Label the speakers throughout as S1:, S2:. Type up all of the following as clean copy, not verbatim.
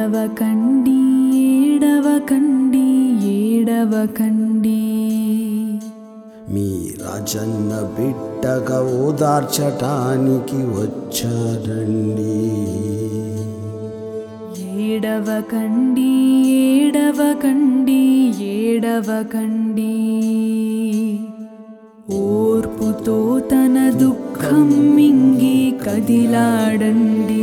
S1: ఏడవకండి ఏడవకండి ఏడవకండి
S2: మీ రాజన్న బిడ్డగా ఓదార్చటానికి వచ్చాడండి.
S1: ఏడవకండి ఏడవకండి ఏడవకండి ఓర్పుతో తన దుఃఖం మింగి కదిలాడండి.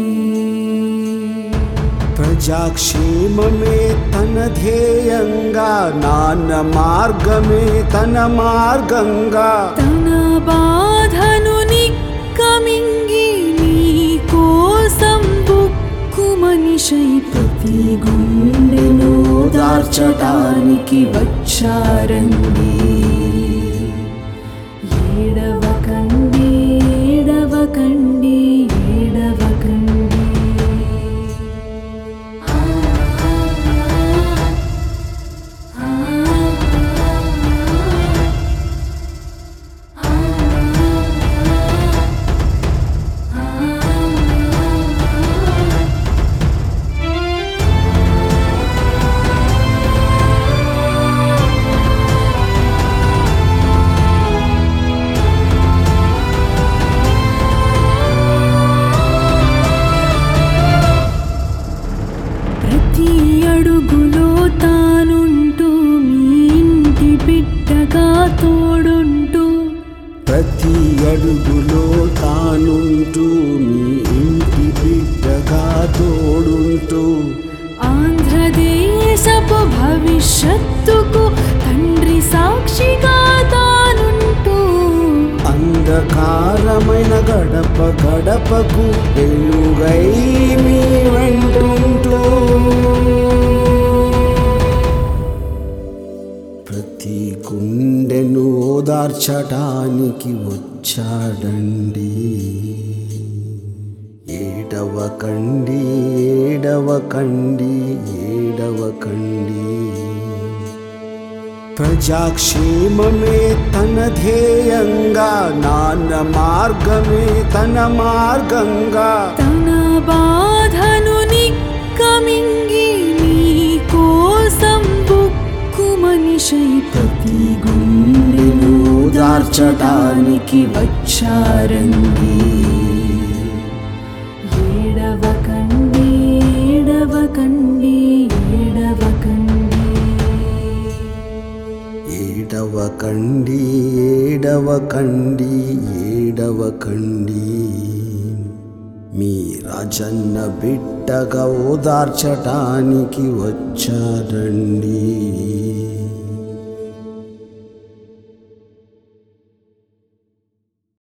S2: ప్రజాక్షేమమే తన ధ్యేయంగా, నాన్న మార్గమే తన మార్గంగా,
S1: తన బాధను నిక్కమింగి నీ కోసం బుక్కు మనిషై ప్రతి గుండెను దార్చటానికి వచ్చారండి. ఏడవకండి ఏడవకండి ఏడవకండి అడుగులో తానుంటూ మీ ఇంటి బిడ్డగా తోడుంటూ,
S2: ప్రతి అడుగులో తానుంటూ మీ ఇంటి బిడ్డగా తోడుంటూ,
S1: ఆంధ్రదేశపు భవిష్యత్తుకు తండ్రి సాక్షిగా తానుంటూ,
S2: అంధకారమైన గడప గడపకు వెలుగై మీ వెంటుంటూ, ప్రతి గుండెను ఓదార్చటానికి వచ్చాడండి. ఏడవకండి ఏడవకండి ఏడవకండి. ప్రజాక్షేమమే తన ధ్యేయంగా, నాన్న మార్గమే తన మార్గంగా,
S1: తన బాధను నిక్కమింగి నీ కోసం బుక్కు మనిషై ప్రతి గుండెను దార్చటానికి వచ్చారండి. ఏడవకండి ఏడవకండి ఏడవకండి
S2: ఏడవకండి ఏడవకండి ఏడవకండి. మీ రాజన్న బిడ్డగా ఓదార్చటానికి వచ్చాడండి.